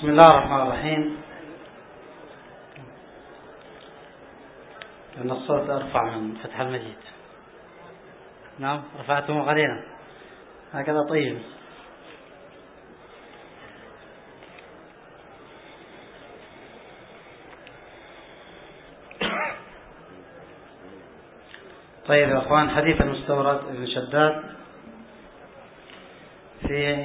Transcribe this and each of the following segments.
بسم الله الرحمن الرحيم. أن الصوت أرفع من فتح المجيد. نعم رفعته قليلا هكذا. طيب طيب يا أخوان، حديث المستورد ابن شداد في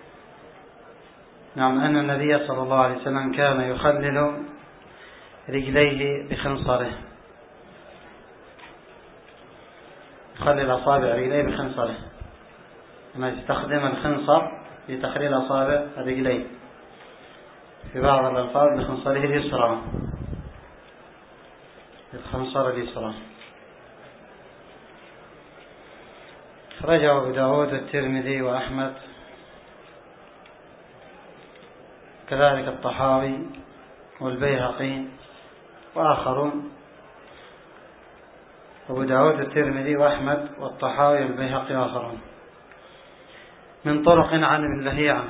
أن النبي صلى الله عليه وسلم كان يخلل رجليه بخنصره، يخلل أصابع رجليه بخنصره، يستخدم الخنصر لتخليل أصابع الرجلين، في بعض الألفاظ بخنصره اليسرى، بالخنصر اليسرى. أخرجه أبو داود والترمذي وأحمد، كذلك الطحاوي والبيهقي وآخرون. أبو داود والترمذي وأحمد والطحاوي والبيهقي وآخرون من طرق عن ابن لهيعة،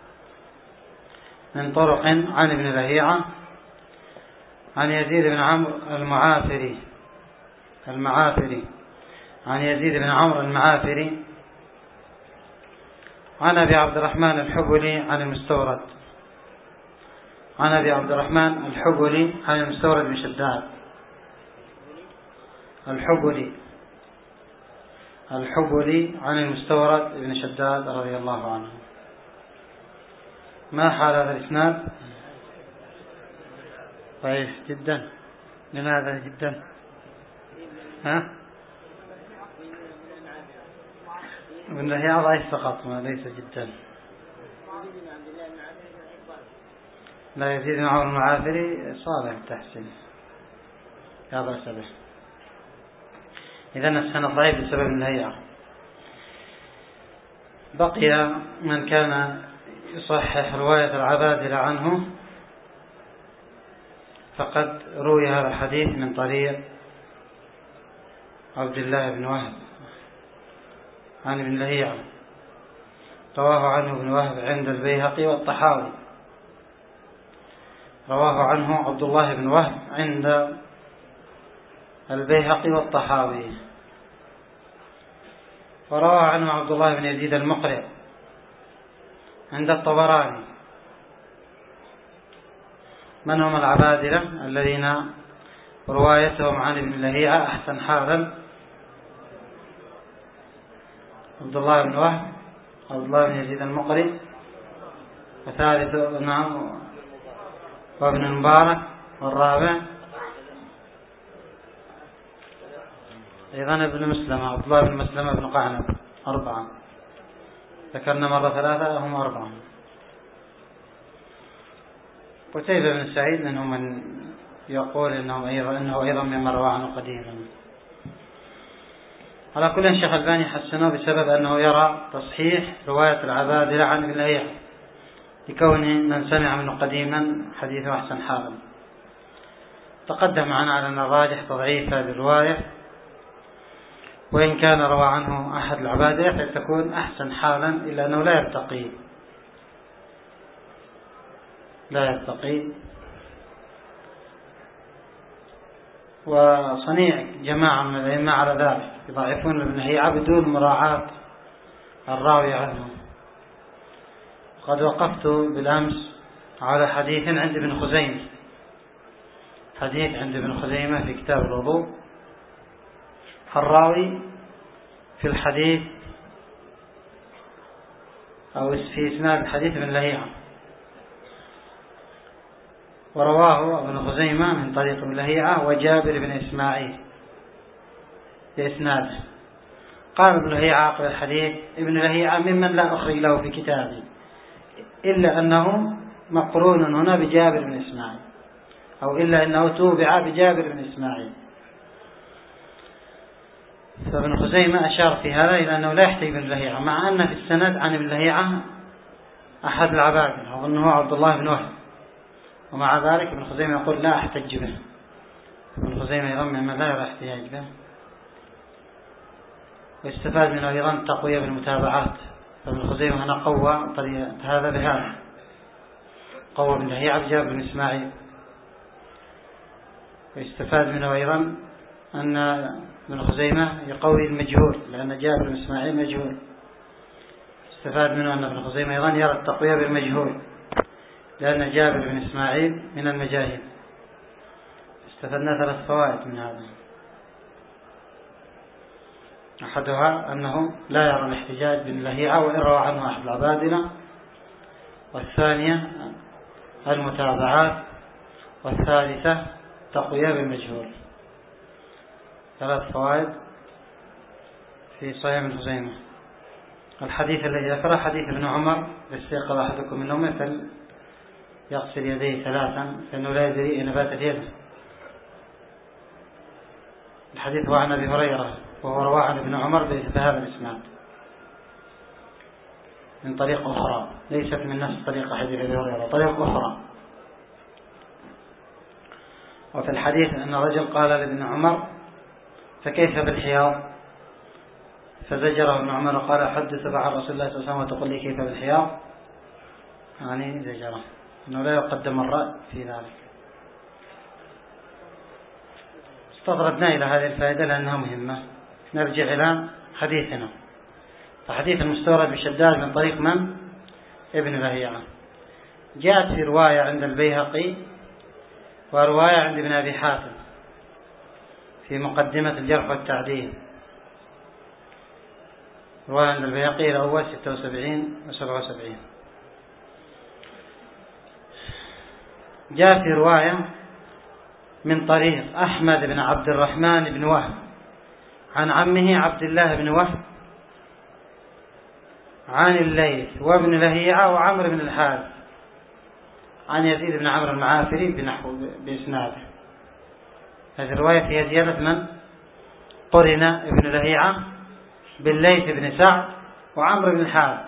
من طرق عن ابن لهيعة عن يزيد بن عمرو المعافري عن يزيد بن عمرو المعافري عن أبي عبد الرحمن الحبلي عن المستورد، عن أبي عبد الرحمن الحبلي عن المستورد بن شداد. الحبلي عن المستورد بن شداد رضي الله عنه. ما حال هذا الإسناد؟ ضعيف جدا. لماذا جدا؟ ابن لهيعة ضعيف فقط، ما ليس جدا. لا، يزيد بن عمرو المعافري صالح التحسين، لا بأس به. إذن السند ضعيف بسبب ابن لهيعة. بقي من كان يصحح رواية العبادلة عنه، فقد روي هذا الحديث من طريق عبد الله بن وهب عن ابن لهيعة، رواه عنه ابن وهب عند البيهقي والطحاوي، رواه عنه عبد الله بن وهب عند البيهقي والطحاوي، ورواه عنه عبد الله بن يزيد المقرئ عند الطبراني. من هم العبادلة الذين روايتهم عن ابن لهيعة أحسن حالا؟ عبد الله بن وهب، عبد الله بن يزيد المقرئ، وثالث وابن المبارك، والرابع أيضا ابن مسلمة، عبد الله بن مسلمة بن قعنب. 4 ذكرنا مرة 3، هم 4. قتيبة بن سعيد منهم من يقول إنه أيضا مما رواه عنه قديما. على كل الشيخ الباني حسنه بسبب أنه يرى تصحيح رواية العبادلة عن ابن لهيعة، لكون من سمع منه قديما حديثه أحسن حالا. تقدم معنا على أن الراجح تضعيف هذه الرواية، وإن كان روى عنه أحد العبادلة فتكون أحسن حالا، إلا أنه لا يرتقي. وصنيع جماعة من الأئمة على ذلك، يضعفون ابن لهيعة بدون مراعاة الراوي عنه. قد وقفت بالأمس على حديث عند ابن خزيمة، في كتاب الوضوء، الراوي في الحديث أو في إسناد الحديث ابن لهيعة، ورواه ابن خزيمة من طريق ابن لهيعة وجابر بن إسماعيل بإسناده. قال ابن لهيعة عقب الحديث: ابن لهيعة ممن لا أخرج له في كتابي، إلا أنه مقرون هنا بجابر بن إسماعيل، أو إلا أنه توبع بجابر بن إسماعيل. فابن خزيمة أشار في هذا إلى أنه لا يحتاج ابن لهيعة، مع أن في السند عن ابن لهيعة أحد العبادلة أظنه عبد الله بن وهب، ومع ذلك ابن خزيمة يقول لا أحتج به. ابن خزيمة يرى مما لا يرى احتياج به، ويستفاد منه أيضا تقوية بالمتابعات. فابن خزيمة هنا قوى طريقة هذا بهذا. قوى بن لهيعة بجابر بن إسماعيل. ويستفاد منه أيضا أن ابن خزيمة يقوي المجهول، لأن جابر بن إسماعيل مجهول. استفاد منه أن ابن خزيمة أيضا يرى التقوية بالمجهول، لأن جابر بن إسماعيل من المجاهيل. استفدنا 3 فوائد من هذا. أحدها أنه لا يرى الاحتجاج بن لهيعة وإن روى عنه أحد العبادلة، والثانية المتابعات، والثالثة تقوية بالمجهول. 3 فوائد في صحيح ابن خزيمة. الحديث الذي ذكره حديث ابن عمر: يستيقظ أحدكم من نومه فليغسل يديه 3 فإنه لا يدري أين باتت يده. الحديث هو عن أبي هريرة، وهو رواه عن ابن عمر بهذا الإسناد من طريق أخرى، ليست من نفس طريق حديث أبي هريرة، طريق أخرى. وفي الحديث أن رجل قال لابن عمر: فكيف بالحياض؟ فزجره ابن عمر وقال: أحدثك عن رسول الله صلى الله عليه وسلم وتقول لي كيف بالحياض؟ يعني زجره، أنه لا يقدم الرأي في ذلك. استطردنا إلى هذه الفائدة لأنها مهمة. نرجع إلى حديثنا. فحديث المستورد بشداد من طريق من؟ ابن لهيعة. جاءت في رواية عند البيهقي ورواية عند ابن أبي حاتم في مقدمة الجرح والتعديل. رواية عند البيهقي الأول 76 و77. جاء في رواية من طريق أحمد بن عبد الرحمن بن وهب عن عمه عبد الله بن وهب عن الليث وابن لهيعة وعمر بن الحارث عن يزيد بن عمرو المعافري بنحو بإسناده. هذه الرواية فيها زيادة من؟ قرن ابن لهيعة بالليث بن سعد وعمر بن الحارث.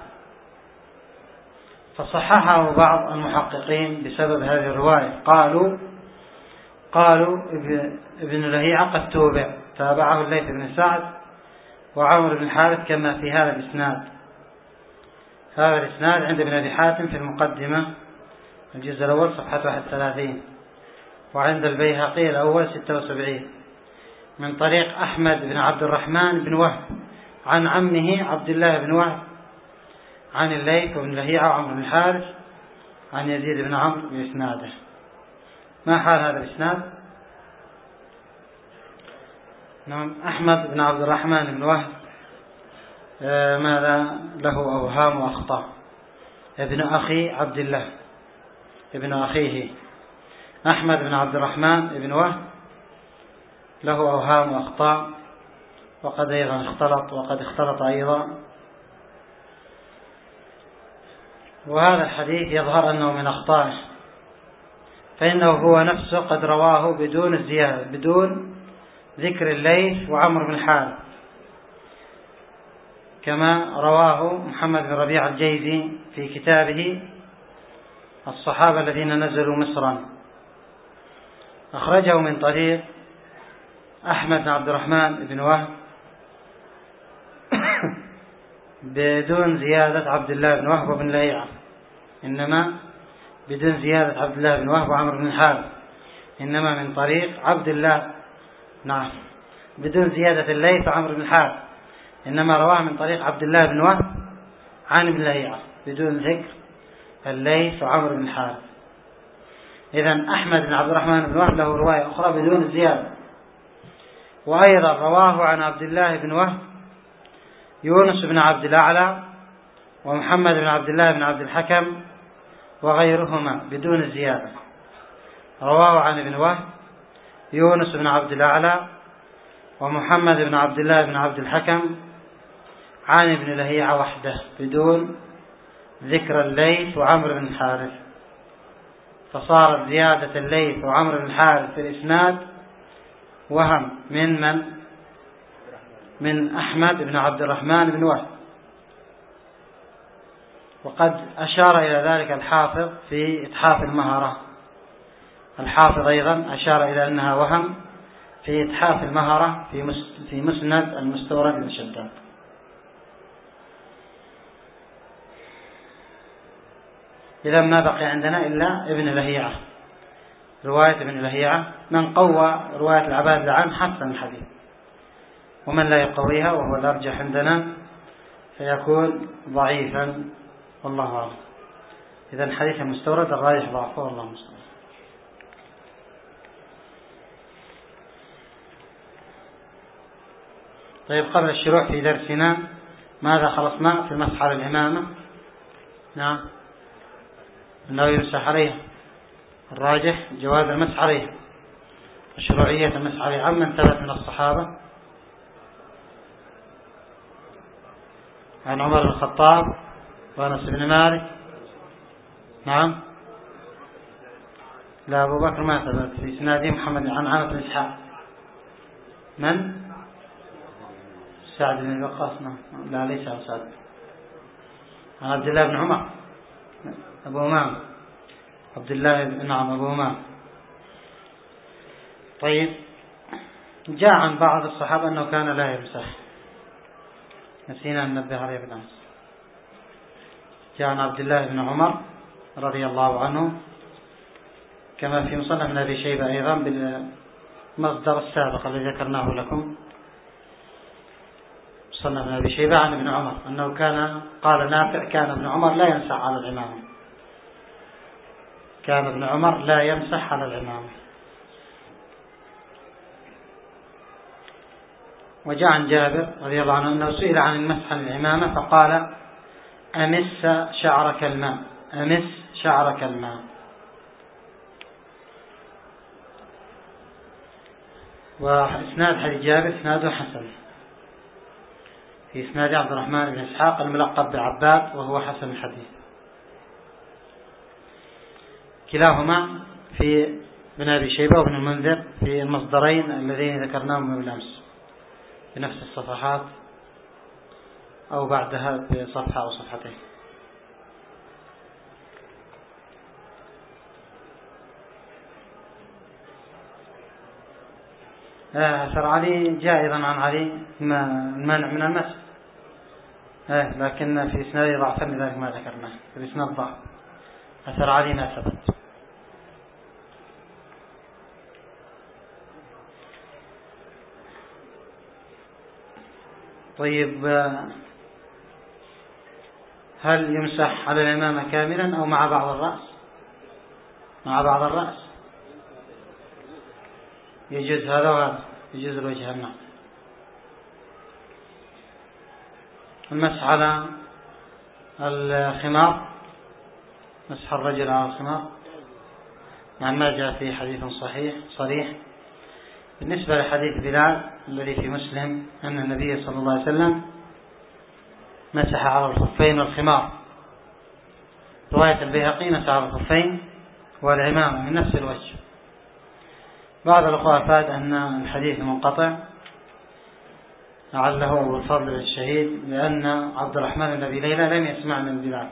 فصححه بعض المحققين بسبب هذه الرواية، قالوا ابن لهيعة قد توبع، تابعه الليث بن سعد وعمر بن الحارث كما في هذا الإسناد. هذا الإسناد عند ابن أبي حاتم في المقدمة الجزء الأول صفحة 31، وعند البيهقي الأول 76 من طريق أحمد بن عبد الرحمن بن وهب عن عمه عبد الله بن وهب عن الليث وابن لهيعة وعمر بن الحارث عن يزيد بن عمرو بإسناده. ما حال هذا الإسناد؟ نعم، أحمد بن عبد الرحمن بن وهب ماذا له أوهام وأخطاء. ابن أخي عبد الله، ابن أخيه أحمد بن عبد الرحمن بن وهب له أوهام وأخطاء، وقد اختلط أيضا. وهذا الحديث يظهر أنه من أخطائه، فإنه هو نفسه قد رواه بدون الزيادة، بدون ذكر الليث وعمر بن الحارث، كما رواه محمد بن ربيع الجيزي في كتابه الصحابة الذين نزلوا مصرا. أخرجه من طريق أحمد بن عبد الرحمن بن وهب بدون زيادة عبد الله بن وهب وابن لهيعة، إنما بدون زيادة عبد الله بن وهب وعمر بن الحارث، إنما من طريق عبد الله، نعم، بدون زيادة الليث وعمر بن الحارث، إنما رواه من طريق عبد الله بن وهب عن ابن لهيعة بدون ذكر الليث وعمر بن الحارث. إذن أحمد بن عبد الرحمن بن وهب له رواية أخرى بدون الزيادة. وأيضا رواه عن عبد الله بن وهب يونس بن عبد الأعلى ومحمد بن عبد الله بن عبد الحكم وغيرهما بدون الزيادة. رواه عن ابن وهب يونس بن عبد الأعلى ومحمد بن عبد الله بن عبد الحكم عن ابن لهيعة وحده بدون ذكر الليث وعمر بن الحارث. فصارت زيادة الليث وعمر بن الحارث في الإسناد وهم من أحمد بن عبد الرحمن بن وهب. وقد أشار إلى ذلك الحافظ في إتحاف المهرة. الحافظ أيضا أشار إلى أنها وهم في إتحاف المهرة في مسند المستورد بن شداد. إذا ما بقي عندنا إلا ابن لهيعة، رواية ابن لهيعة. من قوى رواية العباد عن حسن الحديث، ومن لا يقويها وهو الأرجح عندنا فيكون ضعيفا، والله أعلم. إذا الحديث المستورد الراجح ضعفه، والله المستعان. طيب، قبل الشروع في درسنا ماذا خلصنا في المسح على العمامة؟ نعم، أنه يمسح عليها، الراجح جواز المسح عليها، مشروعية المسح عليها. عمن ثبت من الصحابة؟ عن عمر بن الخطاب وأنس بن مالك. نعم، لا، أبو بكر ما ثبت. في إسناده محمد عن عامر بن إسحاق. من؟ سعد بن وقاص. لا، ليس عن سعد. عن عبد الله بن عمر أبو أمام، عبد الله بن نعم أبو أمام. طيب، جاء عن بعض الصحابة أنه كان لا يمسح، نسينا أن ننبه عليه بالأمس. جاء عن عبد الله بن عمر رضي الله عنه، كما في مصنف ابن أبي شيبة أيضا بالمصدر السابق الذي ذكرناه لكم، مصنف ابن أبي شيبة، عن ابن عمر أنه قال نافع كان ابن عمر لا يمسح على العمامة، كان ابن عمر لا يمسح على العمامة. وجاء عن جابر رضي الله عنه أنه سئل عن المسح على العمامة فقال أمس شعرك الماء، أمس شعرك الماء. وإسناد حديث جابر إسناده حسن، في إسناد عبد الرحمن بن إسحاق الملقب بعباد وهو حسن الحديث، كلاهما في ابن أبي شيبة وابن المنذر في المصدرين اللذين ذكرناهم من الأمس بنفس الصفحات أو بعدها بصفحة أو صفحتين. أثر علي جاء أيضا عن علي المانع من المسح، لكن في إسناده ضعفا لذلك ما ذكرناه، في إسناد ضعف. أثر علي ما ثبت. طيب، هل يمسح على العمامة كاملا أو مع بعض الرأس؟ مع بعض الرأس يجوز هذا وهذا، يجوز الوجه. النعم. المسح على الخمار، مسح الرجل على الخمار، مع ما جاء في حديث صريح. بالنسبة لحديث بلال الذي في مسلم أن النبي صلى الله عليه وسلم مسح على الخفين والخمار، رواية البيهقي مسح على الخفين والعمامة من نفس الوجه. بعض الأخوة أفاد أن الحديث منقطع، لعله أبو الفضل الشهيد، لأن عبد الرحمن بن أبي ليلى لم يسمع من بلال،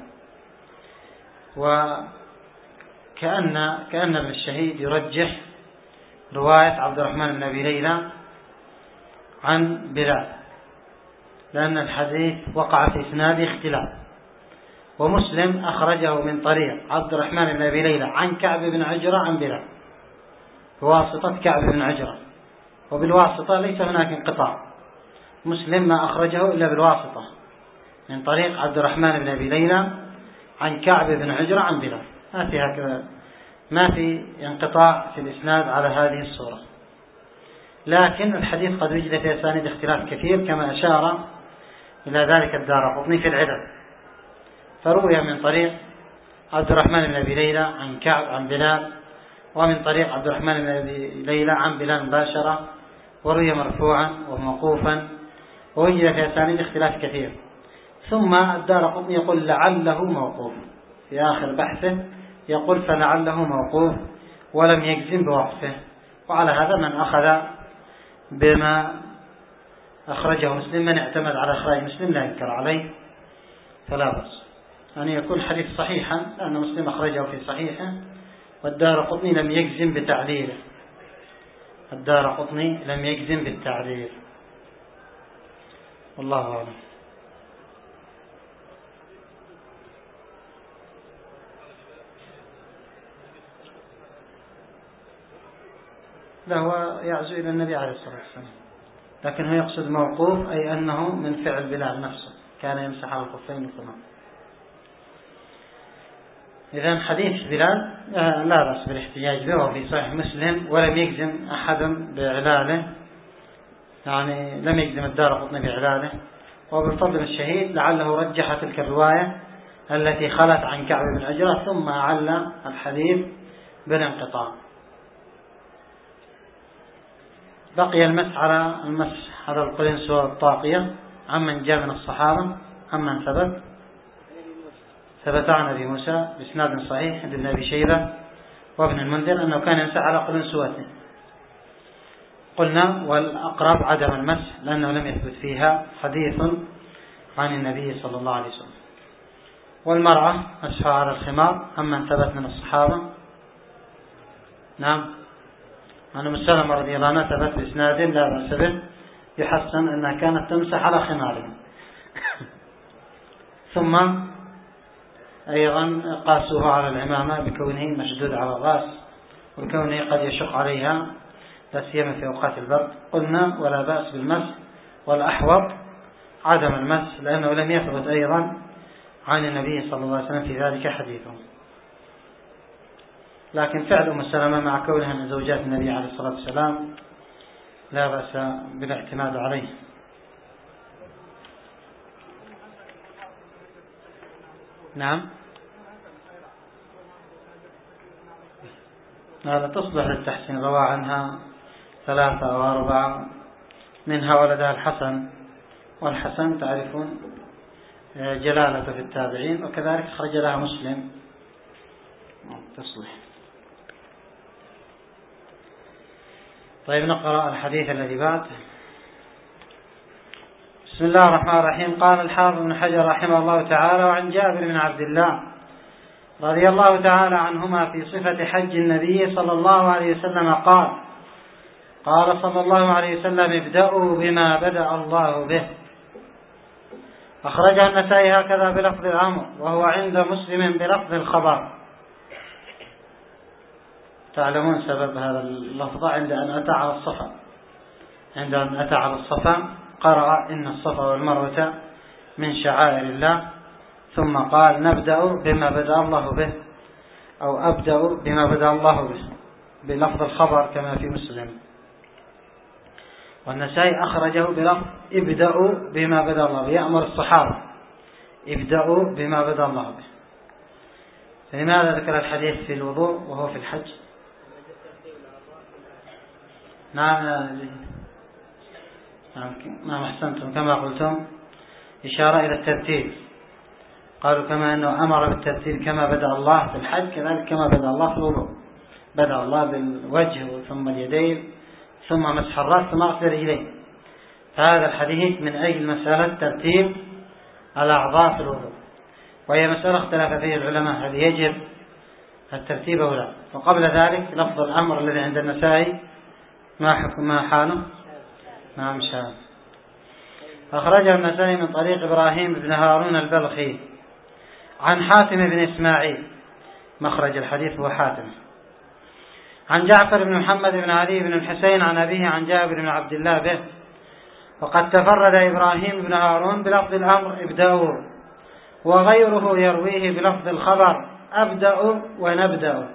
وكأن ابن الشهيد يرجح رواية عبد الرحمن بن أبي ليلى عن بلال، لأن الحديث وقع في إسناده اختلاف. ومسلم أخرجه من طريق عبد الرحمن بن أبي ليلى عن كعب بن عجرة عن بلال بواسطة كعب بن عجرة، وبالواسطة ليس هناك انقطاع. مسلم ما أخرجه إلا بالواسطة من طريق عبد الرحمن بن أبي ليلى عن كعب بن عجرة عن بلال، ما في انقطاع في الإسناد على هذه الصورة. لكن الحديث قد وجد في أسانيد اختلاف كثير، كما أشار إلى ذلك الدارقطني في العلل، فروي من طريق عبد الرحمن بن أبي ليلى عن كعب عن بلال، ومن طريق عبد الرحمن بن أبي ليلى عن بلال مباشرة، وروي مرفوعا وموقوفا، ووجد في أسانيد اختلاف كثير. ثم الدارقطني يقول لعله موقوف في آخر بحثه، يقول فلعله موقوف، ولم يجزم بوقفه. وعلى هذا من أخذ بما أخرجه مسلم، من اعتمد على إخراج مسلم لا ينكر عليه، فلا بأس أن يكون حديث صحيحا، لأن مسلم أخرجه في صحيحه، والدارقطني لم يجزم بتعليله، الدارقطني لم يجزم بالتعليل، والله أعلم. لا، هو يعزو إلى النبي عليه الصلاة والسلام، لكن هو يقصد موقوف، أي أنه من فعل بلال نفسه كان يمسح على الخفين والقدمين. إذن حديث بلال لا بأس بالاحتجاج به، وفي صحيح مسلم، ولم يجزم أحد بعلاله، يعني لم يجزم الدارقطني بعلاله، وبالفضل الشهيد لعله رجح تلك الرواية التي خلت عن كعب بن عجرة ثم أعل الحديث بالانقطاع. بقي المسح على القلنس والطاقية عمن جاء من الصحابة، عمن ثبت عن أبي موسى بإسناد صحيح عند ابن أبي شيبة وابن المنذر أنه كان يمسح على قلنسوته. قلنا والأقرب عدم المسح لأنه لم يثبت فيها حديث عن النبي صلى الله عليه وسلم. والمرأة مسحها على الخمار عمن ثبت من الصحابة. نعم، عن أم سلمة رضي الله عنها ثبت بإسناد لا بأس به يحسن أنها كانت تمسح على خمارها. ثم أيضا قاسوه على العمامة بكونه مشدود على الرأس وبكونه قد يشق عليها لا سيما في أوقات البرد. قلنا ولا بأس بالمسح، والأحوط عدم المسح لأنه لم يثبت أيضا عن النبي صلى الله عليه وسلم في ذلك حديثه. لكن فعل أم سلمة مع كونها من زوجات النبي عليه الصلاة والسلام لا بأس بالاعتماد عليه. نعم، لا تصلح للتحسين، روى عنها 3 أو 4 منها ولدها الحسن، والحسن تعرفون جلالته في التابعين، وكذلك خرج لها مسلم تصلح. طيب نقرأ الحديث الذي بعد. بسم الله الرحمن الرحيم. قال الحافظ بن حجر رحمه الله تعالى: وعن جابر بن عبد الله رضي الله تعالى عنهما في صفة حج النبي صلى الله عليه وسلم قال: قال صلى الله عليه وسلم: ابدأوا بما بدأ الله به. أخرجها النسائي هكذا بلفظ الأمر، وهو عند مسلم بلفظ الخبر. تعلمون سبب هذا اللفظ عند أن أتى على الصفا قرأ: إن الصفا والمروة من شعائر الله، ثم قال: نبدأ بما بدأ الله به، أو أبدأ بما بدأ الله به، بلفظ الخبر كما في مسلم. والنسائي أخرجه بلفظ: ابدأوا بما بدأ الله به، يأمر الصحابة ابدأوا بما بدأ الله به. فلماذا ذكر الحديث في الوضوء وهو في الحج؟ نعم أحسنتم، كما قلتم إشارة إلى الترتيب. قالوا كما أنه أمر بالترتيب كما بدأ الله في الحج، كذلك كما بدأ الله في الوضوء. بدأ الله بالوجه ثم اليدين ثم مسح الرأس ثم غسل الرجلين. فهذا الحديث من أجل مسألة ترتيب الأعضاء في الوضوء، وهي مسألة اختلف فيها العلماء هل يجب الترتيب أو لا. وقبل ذلك لفظ الأمر الذي عند النسائي ما حكم ما حاله؟ نعم شاذ. أخرجه النسائي من طريق إبراهيم بن هارون البلخي عن حاتم بن إسماعيل، مخرج الحديث هو حاتم، عن جعفر بن محمد بن علي بن الحسين عن أبيه عن جابر بن عبد الله به. وقد تفرد إبراهيم بن هارون بلفظ الأمر ابدأوا، وغيره يرويه بلفظ الخبر أبدأوا ونبدأ،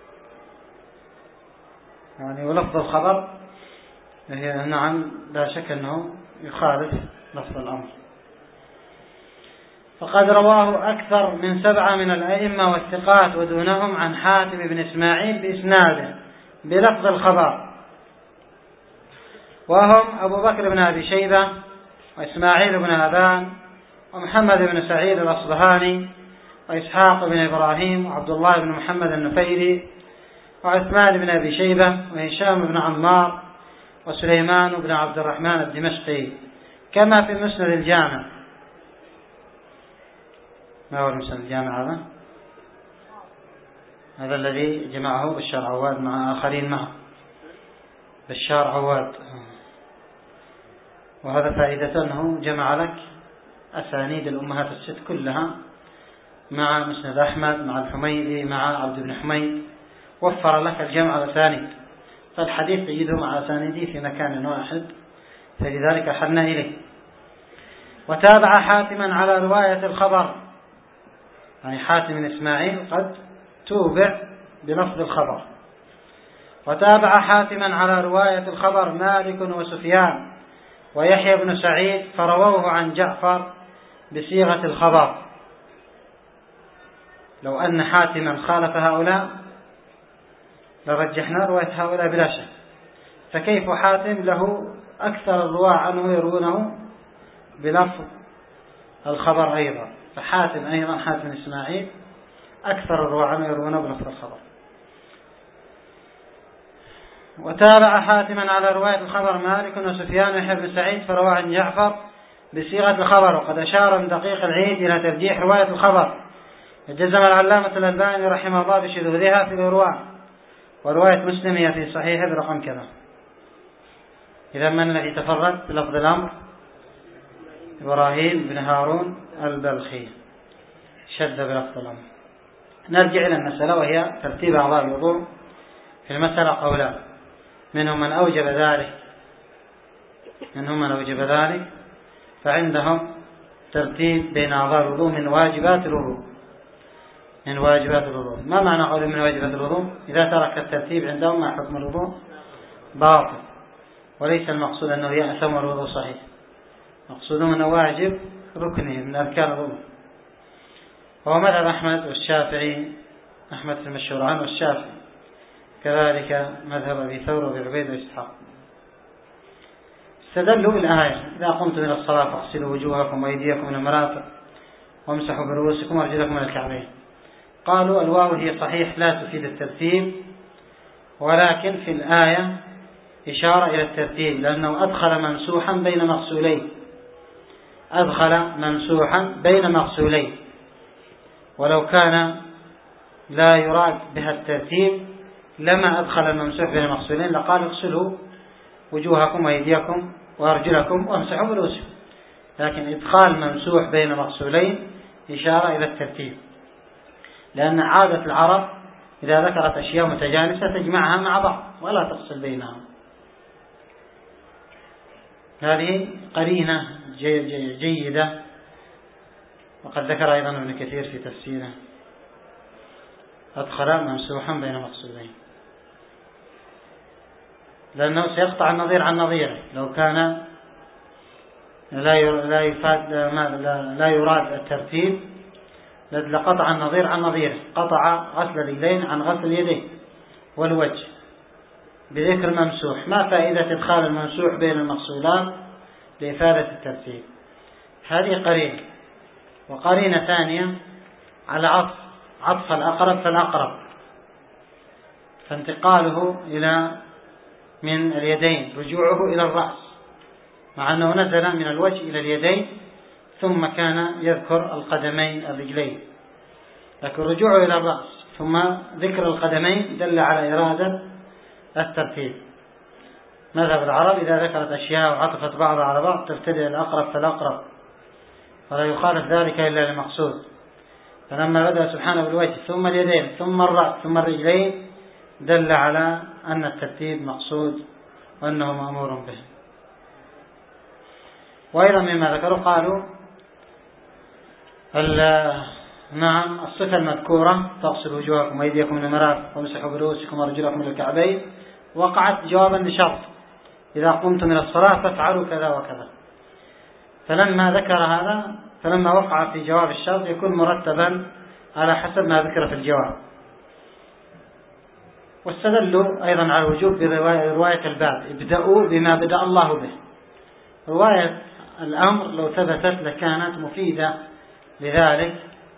يعني ولفظ الخبر نعم لا شك أنه يخالف لفظ الأمر. فقد رواه أكثر من 7 من الأئمة والثقات ودونهم عن حاتم بن إسماعيل بإسناده بلفظ الخبر، وهم أبو بكر بن أبي شيبة وإسماعيل بن أبان ومحمد بن سعيد الأصبهاني وإسحاق بن إبراهيم وعبد الله بن محمد النفيري وعثمان بن أبي شيبة وهشام بن عمار وسليمان بن عبد الرحمن الدمشقي، كما في مسند الجامع. ما هو مسند الجامع؟ هذا الذي جمعه بشار عواد مع آخرين معه، بشار عواد. وهذا فائدة أنه جمع لك أسانيد الأمهات الست كلها مع مسند أحمد مع الحميدي مع عبد بن حميد، وفر لك الجمع الأسانيد فالحديث تجده مع أسانيده في مكان واحد، فلذلك حرنا إليه. وتابع حاتما على رواية الخبر، يعني حاتم بن إسماعيل قد توبع بلفظ الخبر. وتابع حاتما على رواية الخبر مالك وسفيان ويحيى بن سعيد فرووه عن جعفر بصيغة الخبر. لو أن حاتما خالف هؤلاء لرجحنا رواية هؤلاء بلا شك، فكيف حاتم له أكثر الرواة عنه يروونه بلفظ الخبر أيضا، فحاتم أيضا حاتم إسماعيل أكثر الرواة عنه يروونه بلفظ الخبر. وتابع حاتما على رواية الخبر مالك وسفيان ويحيى بن سعيد فروى عن جعفر بصيغة الخبر. وقد أشار ابن دقيق العيد إلى ترجيح رواية الخبر، جزم العلامة الألباني رحمه الله بشذوذها في الإرواء، ورواية مسلم هي في صحيحه برقم كذا. إذا من الذي تفرد بلفظ الأمر؟ إبراهيم بن هارون البلخي شد بلفظ الأمر. نرجع إلى المسألة، وهي ترتيب أعضاء الوضوء. في المسألة قولان، منهم من أوجب ذلك، فعندهم ترتيب بين أعضاء الوضوء من واجبات الوضوء. ما معنى قول من واجبات الوضوء؟ إذا ترك الترتيب عندهم ما حكم الوضوء؟ باطل. وليس المقصود أنه يأثم والوضوء صحيح، مقصودهم أنه واجب ركني من أركان الوضوء. وهو مذهب أحمد والشافعي، أحمد في المشهور عنه والشافعي، كذلك مذهب أبي ثور وأبي عبيد وإسحاق. استدلوا بالآية: إذا قمتم إلى الصلاة فاغسلوا وجوهكم وأيديكم إلى المرافق وامسحوا برؤوسكم وأرجلكم إلى الكعبين. قالوا الواو هي صحيح لا تفيد الترتيب، ولكن في الآية إشارة إلى الترتيب، لأنه أدخل ممسوحا بين مغسولين، ولو كان لا يراد بها الترتيب لما أدخل الممسوح بين مغسولين، لقال اغسلوا وجوهكم وأيديكم وأرجلكم وامسحوا برؤوسكم. لكن إدخال ممسوح بين مغسولين إشارة إلى الترتيب، لأن عادة العرب إذا ذكرت أشياء متجانسة تجمعها مع بعض ولا تفصل بينهم. هذه قرينة جيدة، وقد ذكر أيضا ابن كثير في تفسيره: أدخل ممسوحا بين مغسولين، لأنه سيقطع النظير عن نظيره. لو كان لا يراد الترتيب لقطع النظير عن نظيره، قطع غسل اليدين عن غسل اليدين والوجه بذكر ممسوح. ما فائدة إدخال الممسوح بين المغسولات لإفادة الترتيب؟ هذه قرينة. وقرينة ثانية على عطف الأقرب فالأقرب، فانتقاله من اليدين رجوعه إلى الرأس، مع أنه نزل من الوجه إلى اليدين ثم كان يذكر القدمين الرجلين، لكن رجوعه إلى الرأس ثم ذكر القدمين دل على إرادة الترتيب. مذهب العرب إذا ذكرت أشياء وعطفت بعضها على بعض تبتدئ الأقرب فالأقرب، ولا يخالف ذلك إلا لمقصود. فلما بدأ سبحانه بالوجه ثم اليدين ثم الرأس ثم الرجلين دل على أن الترتيب مقصود وأنه مأمور به. وأيضا مما ذكروا قالوا نعم الصفة المذكورة تغسل وجوهكم وأيديكم من المرافق وامسحوا برؤوسكم وأرجلكم إلى الكعبين وقعت جوابا لشرط: إذا قمتم إلى الصلاة فافعلوا كذا وكذا. فلما ذكر هذا، فلما وقع في جواب الشرط يكون مرتبا على حسب ما ذكر في الجواب. واستدلوا أيضا على الوجوب برواية الباب: ابدأوا بما بدأ الله به. رواية الأمر لو ثبتت لكانت مفيدة لذلك،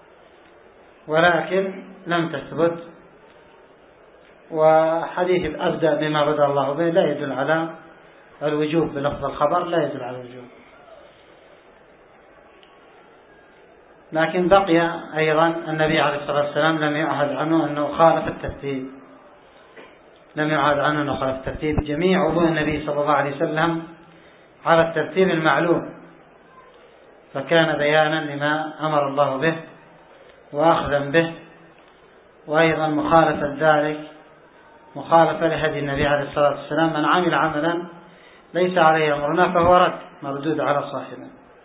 ولكن لم تثبت. وحديث أبدأ بما بدأ الله به لا يدل على الوجوب بلفظ الخبر، لا يدل على الوجوب. لكن بقي أيضا النبي عليه الصلاة والسلام لم يعهد عنه أنه خالف الترتيب. جميع وضوء النبي صلى الله عليه وسلم على الترتيب المعلوم، فكان بيانا لما أمر الله به وأخذا به، وأيضا مخالفة ذلك مخالفة لهدي النبي عليه الصلاة والسلام: من عمل عملا ليس عليه أمرنا فهو رد، مردود على صاحبه.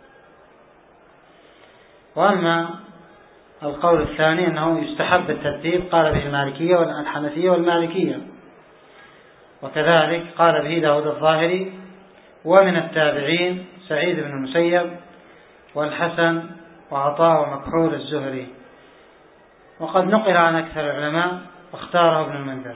وأما القول الثاني أنه يستحب الترتيب، قال به المالكية والحنفية والمالكية، وكذلك قال به داود الظاهري، ومن التابعين سعيد بن المسيب والحسن وعطاء ومكحول الزهري، وقد نقل عن أكثر العلماء واختاره ابن المنذر.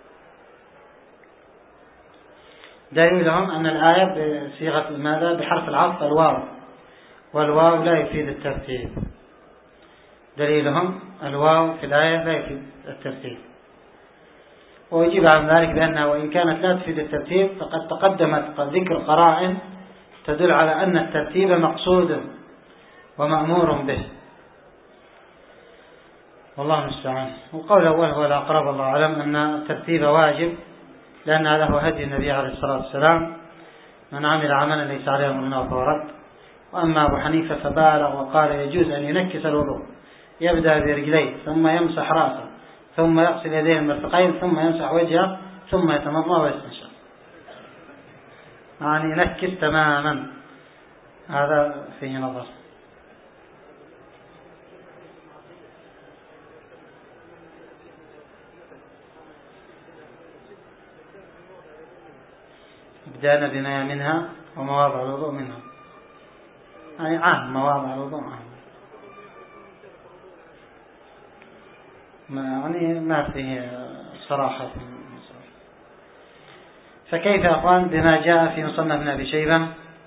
دليلهم أن الآية بصيغة ماذا؟ بحرف العطف الواو، والواو لا يفيد الترتيب. دليلهم الواو في الآية لا يفيد الترتيب. ويجيب عن ذلك بأنها وإن كانت لا تفيد الترتيب فقد تقدمت ذكر قرائن تدل على أن الترتيب مقصود ومأمور به، والله المستعان. والقول الأول هو الأقرب، الله أعلم، أن الترتيب واجب لأن هذا هو هدي النبي عليه الصلاة والسلام: من عمل عملا ليس عليه أمرنا فهو رد. وأما أبو حنيفة فبالغ وقال يجوز أن ينكس الوضوء، يبدأ برجليه ثم يمسح رأسه ثم يغسل يديه المرفقين ثم يمسح وجهه ثم يتمضمض ويستنشق، يعني ينكس تماما. هذا فيه نظر. بدأنا بما منها ومواضع الوضوء منها، يعني عام مواضع الوضوء عام، يعني ما فيه صراحة. فكيف يا أخوان بما جاء في مصنف ابن أبي شيبة؟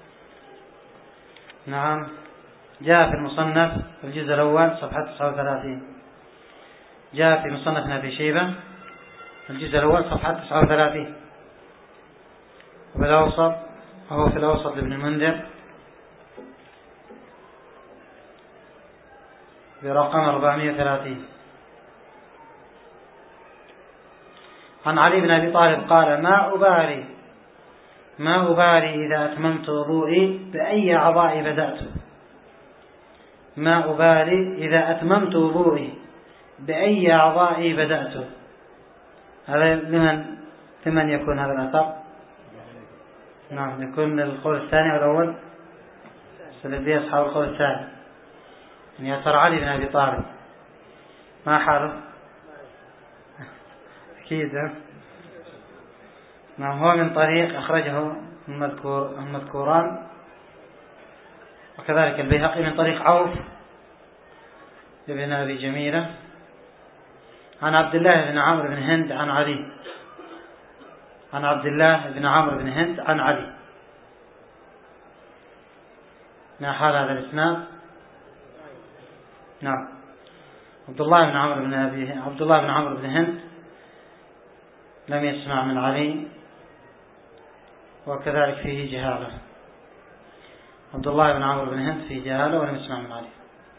نعم، جاء في المصنف الجزء الأول صفحة 39. جاء في مصنف ابن أبي شيبة الجزء الأول صفحة 39، وبالأوسط وهو في الأوسط لابن المنذر برقم 430. عن علي بن أبي طالب قال: ما أبالي إذا أتممت وضوئي بأي أعضاء بدأت. ما أبالي إذا أتممت وضوئي بأي أعضاء بدأت. هذا لمن يكون هذا الأثر؟ نعم، يكون القول الثاني والأول الذي أصحاب القول الثاني، يعني أثر علي بن أبي طالب. ما حاله؟ أكيد. نعم، هو من طريق أخرجه المذكوران، وكذلك البيهقي من طريق عوف بن أبي جميلة عن عبد الله بن عمرو بن هند عن علي، عن عبد الله بن عمرو بن هند عن علي. ما حال هذا الإسناد؟ نعم، عبد الله بن عمرو بن هند لم يسمع من علي، وكذلك فيه جهالة. عبد الله بن عمرو بن هند فيه جهالة ولم يسمع من علي.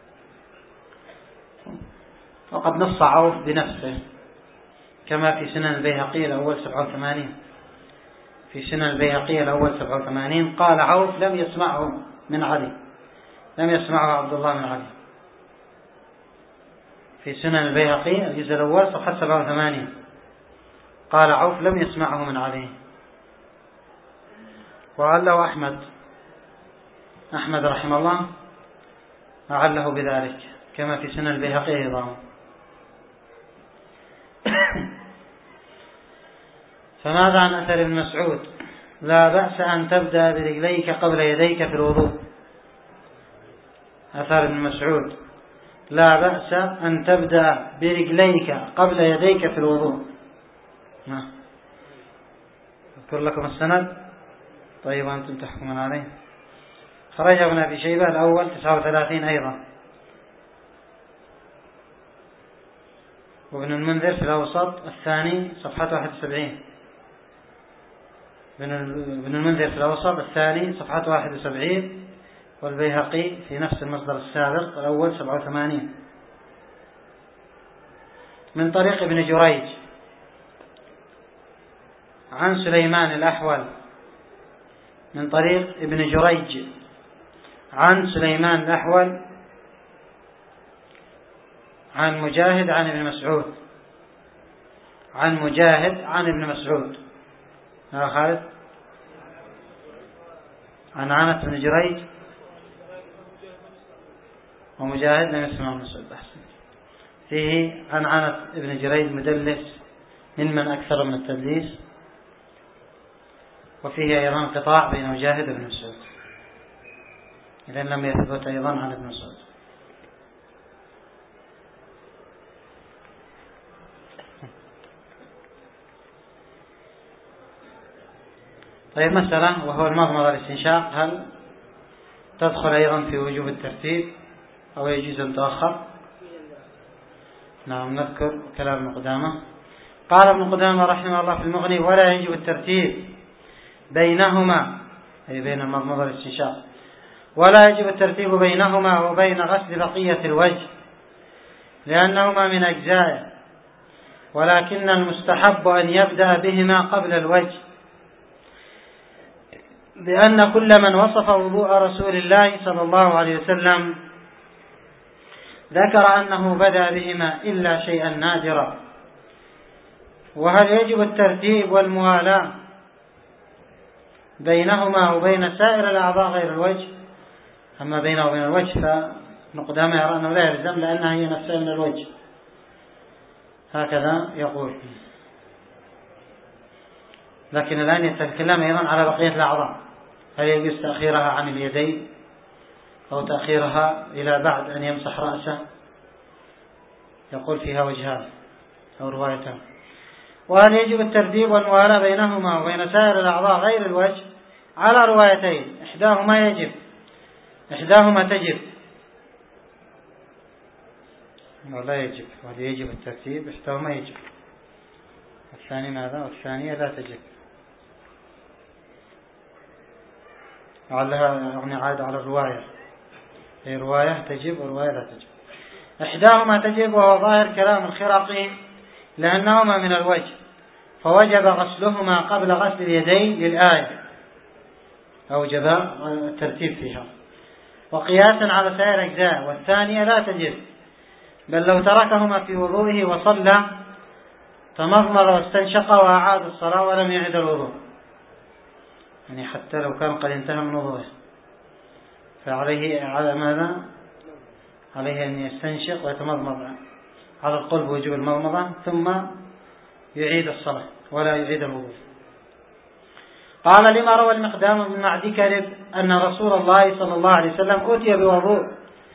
وقد نص عوف بنفسه كما في سنن البيهقي الأول 87. في سنن البيهقي الأول 87 قال عوف لم يسمعه من علي، لم يسمعه عبد الله بن علي. في سنن البيهقي الجزء الأول صفحة 87 قال عوف لم يسمعه من علي. وعله أحمد رحمه الله أعله بذلك كما في سنن البيهقي أيضا. فماذا عن أثر ابن مسعود: لا بأس أن تبدأ برجليك قبل يديك في الوضوء. أثر ابن مسعود: لا بأس أن تبدأ برجليك قبل يديك في الوضوء. أذكر لكم السند. طيب أنتم تحكمون عليه. خرج ابن أبي شيبة الأول 39 أيضا، وابن المنذر في الأوسط الثاني صفحة 71. ابن المنذر في الأوسط الثاني صفحة 71، والبيهقي في نفس المصدر السابق الأول 87. من طريق ابن جريج عن سليمان الأحول، من طريق ابن جريج عن سليمان الأحول عن مجاهد عن ابن مسعود عن مجاهد عن ابن مسعود. يا خالد. عن عنة بن جريج ومجاهد لم يسمع ابن مسعود. أحسن. فيه عن عنة بن جريج مدلس ممن أكثر من التدليس، وفيه أيضا انقطاع بين مجاهد وابن مسعود، إذن لم يثبت أيضا عن ابن مسعود. طيب، مسألة وهو المضمضة والاستنشاق، هل تدخل أيضا في وجوب الترتيب أو يجوز أن تؤخر؟ نعم، نذكر كلام ابن قدامة. قال ابن قدامة رحمه الله في المغني: ولا يجب الترتيب بينهما، أي بين المضمضة والاستنشاق، ولا يجب الترتيب بينهما وبين غسل بقية الوجه لأنهما من أجزائه، ولكن المستحب أن يبدأ بهما قبل الوجه، لأن كل من وصف وضوء رسول الله صلى الله عليه وسلم ذكر أنه بدأ بهما إلا شيئا نادرا. وهل يجب الترتيب والموالاة بينهما وبين سائر الأعضاء غير الوجه؟ أما بينه وبين الوجه فابن قدامة يرى أنه لا يلزم، لأنها هي نفسها من الوجه، هكذا يقول. لكن الآن يتكلم أيضا على بقية الأعضاء، هل يجوز تأخيرها عن اليدين أو تأخيرها إلى بعد أن يمسح رأسه؟ يقول فيها وجهان أو روايتان. وهل يجب الترتيب والموالاة بينهما وبين سائر الأعضاء غير الوجه؟ على روايتين، إحداهما تجب ولا يجب، وهل يجب الترتيب؟ إحداهما يجب، الثاني ماذا؟ والثانية لا تجب. لعلها يعني عادة على الرواية، هي رواية تجب ورواية لا تجب. إحداهما تجب وهو ظاهر كلام الخرقي، لأنهما من الوجه فوجب غسلهما قبل غسل اليدين للآية، أوجب الترتيب فيها، وقياسا على سائر أجزاء. والثانية لا تجب، بل لو تركهما في وضوئه وصلى تمضمض واستنشق وأعاد الصلاة ولم يعد الوضوء، يعني حتى لو كان قد انتهى من وضوءه فعليه على ماذا؟ عليه أن يستنشق ويتمضمض على القلب وجوب المضمضة، ثم يعيد الصلاة ولا يعيد الوضوء. قال: لما روى المقدام بن معدي كرب أن رسول الله صلى الله عليه وسلم أتي بوضوء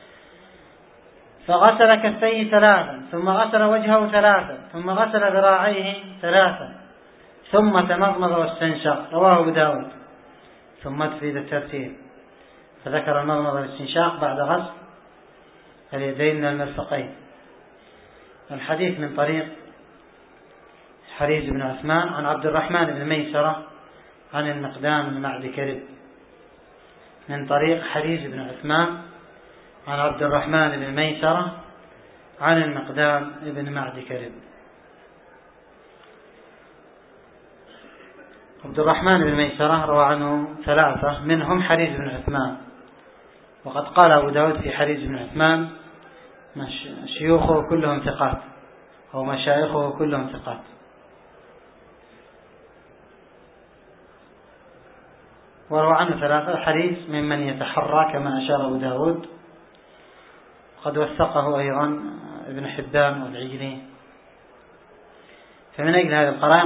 فغسل كفيه 3، ثم غسل وجهه 3، ثم غسل ذراعيه 3، ثم تمضمض واستنشق. رواه أبو داود. ثم تفيد الترتيب، فذكر المضمضة والاستنشاق بعد غسل اليدين من المرفقين. الحديث من طريق حريز بن عثمان عن عبد الرحمن بن ميسرة عن المقدام بن معدي كرب، من طريق حريز بن عثمان عن عبد الرحمن بن ميسرة عن المقدام بن معدي كرب. عبد الرحمن بن ميسرة روى عنه 3، منهم حريز بن عثمان، وقد قال أبو داود في حريز بن عثمان: شيوخه كلهم ثقات، أو مشايخه كلهم ثقات. وروى عنه 3. حريز ممن يتحرى كما أشار أبو داود، وقد وثقه أيضا ابن حبان والعجلي، فمن أجل هذه القرائن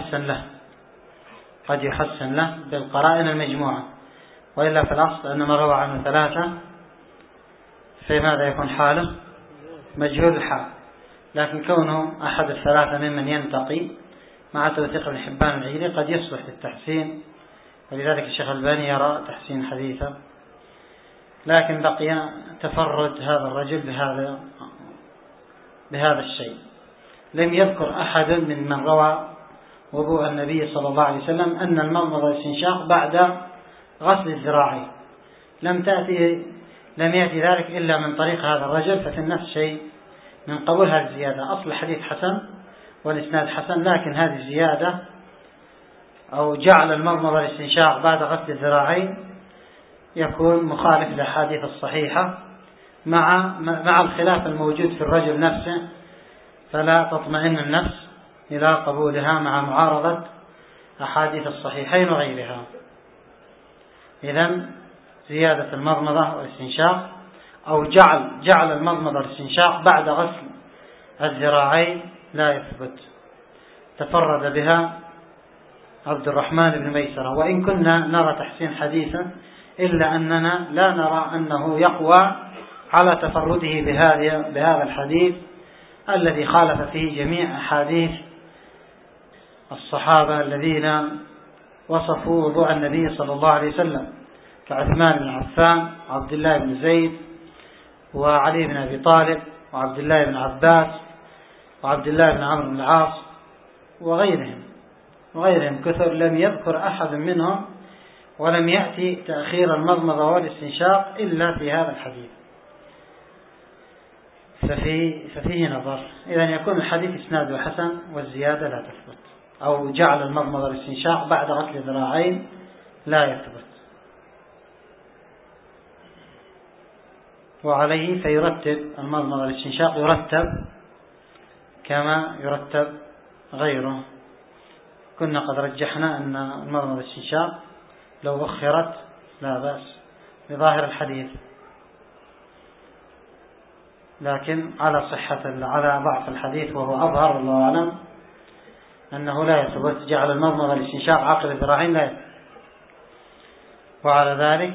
قد يحسن له بالقرائن المجموعة، وإلا في الأصل أن من روى عنه 3 فماذا يكون حاله؟ مجهول الحال. لكن كونه أحد 3 ممن ينتقي مع توثيق ابن حبان والعجلي قد يصلح للتحسين، ولذلك الشيخ الألباني يرى تحسين حديثه. لكن بقي تفرد هذا الرجل بهذا الشيء. لم يذكر أحد من روى وضوء النبي صلى الله عليه وسلم أن المضمضة والاستنشاق بعد غسل الذراعين، لم يأتي ذلك إلا من طريق هذا الرجل، ففي النفس شيء من قبول هذه الزيادة. أصل الحديث حسن والإسناد حسن، لكن هذه الزيادة أو جعل المضمضة والاستنشاق بعد غسل الذراعين يكون مخالف للأحاديث الصحيحة مع الخلاف الموجود في الرجل نفسه، فلا تطمئن النفس إلى قبولها مع معارضة أحاديث الصحيحين وغيرها. إذن زيادة المضمضة والاستنشاق أو جعل المضمضة والاستنشاق بعد غسل الذراعين لا يثبت. تفرد بها عبد الرحمن بن ميسرة، وإن كنا نرى تحسين حديثا إلا أننا لا نرى أنه يقوى على تفرده بهذا الحديث الذي خالف فيه جميع أحاديث الصحابة الذين وصفوا وضوء النبي صلى الله عليه وسلم كعثمان بن عفان وعبد الله بن زيد وعلي بن أبي طالب وعبد الله بن عباس وعبد الله بن عمرو بن العاص وغيرهم كثر، لم يذكر أحد منهم ولم يأتي تأخير المضمضة والاستنشاق إلا في هذا الحديث. ففيه نظر. إذن يكون الحديث إسناده حسن والزيادة لا تثبت، أو جعل المضمضة والاستنشاق بعد غسل الذراعين لا يثبت. وعليه فيرتب المضمضة والاستنشاق، يرتب كما يرتب غيره. كنا قد رجحنا أن المضمضة والاستنشاق لو أخرت لا بأس بظاهر الحديث، لكن على ضعف الحديث وهو أظهر والله أعلم أنه لا يثبت جعل المضمضة والاستنشاق عقب الذراعين لا يثبت. وعلى ذلك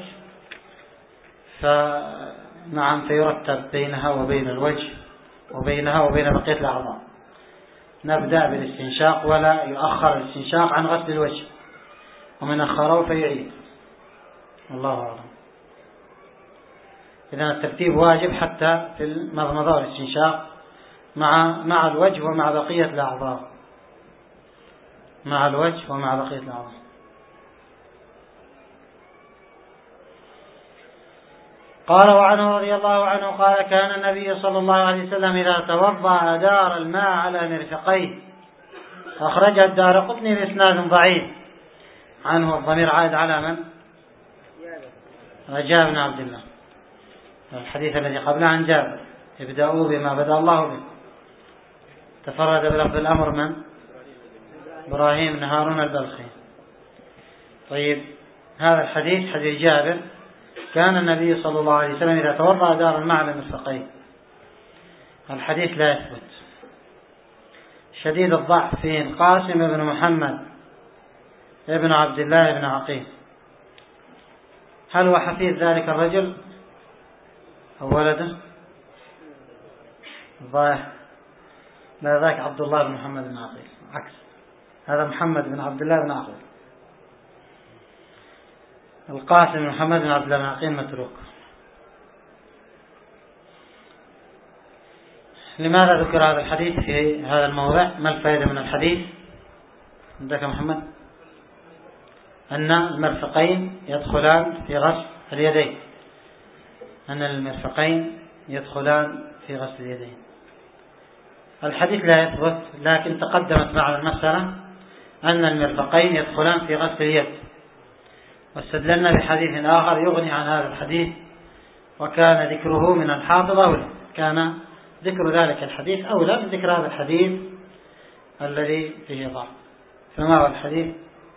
فنعم فيرتب بينها وبين الوجه وبينها وبين بقية الأعضاء. نبدأ بالاستنشاق ولا يؤخر الاستنشاق عن غسل الوجه، ومن أخره فيعيد. الله أعلم. إذن الترتيب واجب حتى في المضمضة والاستنشاق مع الوجه ومع بقية الأعضاء. مع الوجه ومع بقية الأعضاء. قال وعنه رضي الله عنه قال كان النبي صلى الله عليه وسلم إذا توضأ أدار الماء على مرفقيه. أخرجه الدارقطني بإسناد ضعيف عنه. الضمير عائد على من؟ رجاء بن عبد الله. الحديث الذي قبله عن جابر ابدأوا بما بدأ الله به. تفرد بلفظ الأمر من؟ إبراهيم بن هارون البلخي. طيب، هذا الحديث حديث جابر كان النبي صلى الله عليه وسلم إذا توضأ أدار الماء على مرفقيه. الحديث لا يثبت، شديد الضعف فيه القاسم بن محمد ابن عبد الله بن عقيل. هل هو حفيد ذلك الرجل أو ولده؟ ضايع. لا، ذاك عبد الله بن محمد بن عقيل، عكس هذا محمد بن عبد الله بن عقيل. القاسم بن محمد بن عبد الله بن عقيل متروك. لماذا ذكر هذا الحديث في هذا الموضع؟ ما الفائدة من الحديث عندك محمد؟ أن المرفقين يدخلان في غسل اليدين. أن المرفقين يدخلان في غسل اليدين. الحديث لا يثبت، لكن تقدمت معنا المسألة أن المرفقين يدخلان في غسل اليد، واستدللنا بحديث آخر يغني عن هذا الحديث، وكان ذكره من الحافظ أولى. كان ذكر ذلك الحديث أولى من ذكر هذا الحديث الذي فيه ضعف. فما هو الحديث؟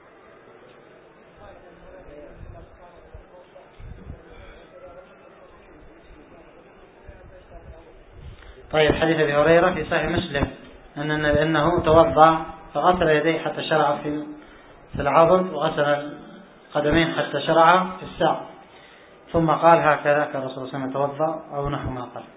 طيب، حديث أبي هريرة في صحيح مسلم أنه توضأ فغسل يديه حتى شرع في العضد، وغسل القدمين حتى شرع في الساق، ثم قال هكذا كان الرسول صلى الله عليه وسلم توضأ، أو نحو ما قال.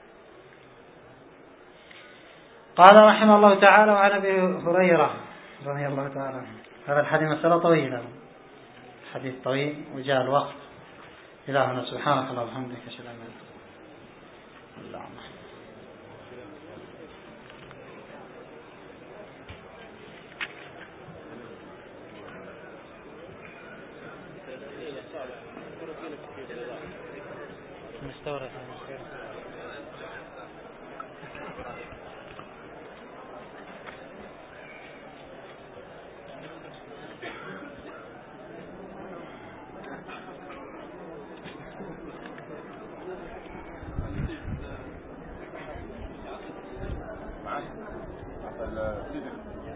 قال رحمه الله تعالى وعن أبي هريرة رضي الله تعالى عنه. هذا الحديث مسألة طويلة، حديث طويل وجاء الوقت. إلهنا سبحانك اللهم وبحمدك أشهد أن لا إله إلا أنت. مستورد معاك